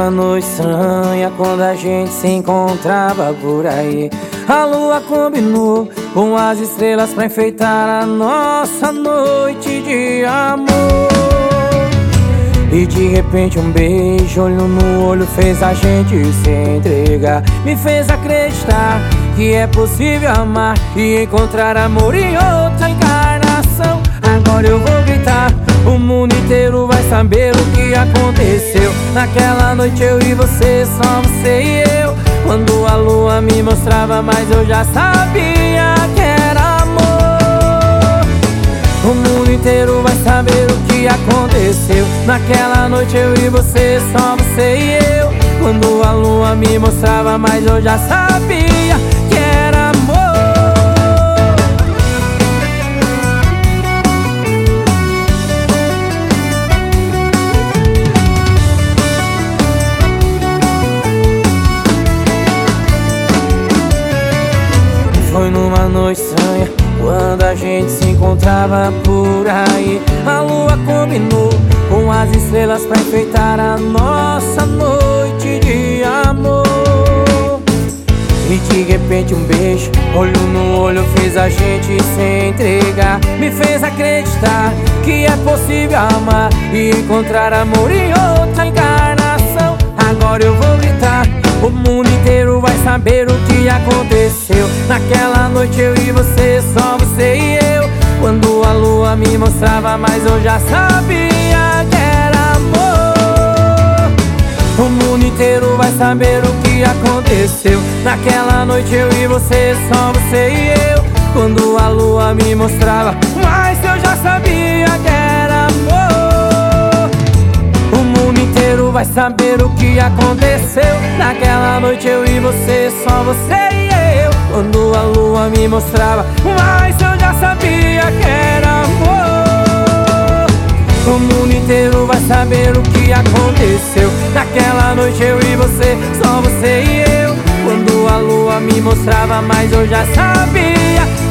numa noite estranha, quando a gente se encontrava por aí, a lua combinou com as estrelas pra enfeitar a nossa noite de amor. E de repente um beijo, olho no olho, fez a gente se entregar. Me fez acreditar que é possível amar e encontrar amor em outra encarnação. Agora eu vou gritar, o mundo inteiro vai saber o que aconteceu. Naquela noite eu e você, só você e eu. Quando a lua me mostrava, mas eu já sabia que era amor. O mundo inteiro vai saber o que aconteceu. Naquela noite eu e você, só você e eu. Quando a lua me mostrava, mas eu já sabia que era amor. Foi numa noite estranha, quando a gente se encontrava por aí, a lua combinou com as estrelas pra enfeitar a nossa noite de amor. E de repente um beijo, olho no olho, fez a gente se entregar. Me fez acreditar que é possível amar e encontrar amor em outra encarnação. Agora eu vou gritar, o mundo inteiro vai saber o que aconteceu. Naquela noite eu e você, só você e eu. Quando a lua me mostrava, mas eu já sabia que era amor. O mundo inteiro vai saber o que aconteceu. Naquela noite eu e você, só você e eu. Quando a lua me mostrava, mas eu já sabia que era amor. O mundo inteiro vai saber o que aconteceu. Naquela noite eu e você, só você e eu. Quando a lua me mostrava, mas eu já sabia que era amor. O mundo inteiro vai saber o que aconteceu. Naquela noite eu e você, só você e eu. Quando a lua me mostrava, mas eu já sabia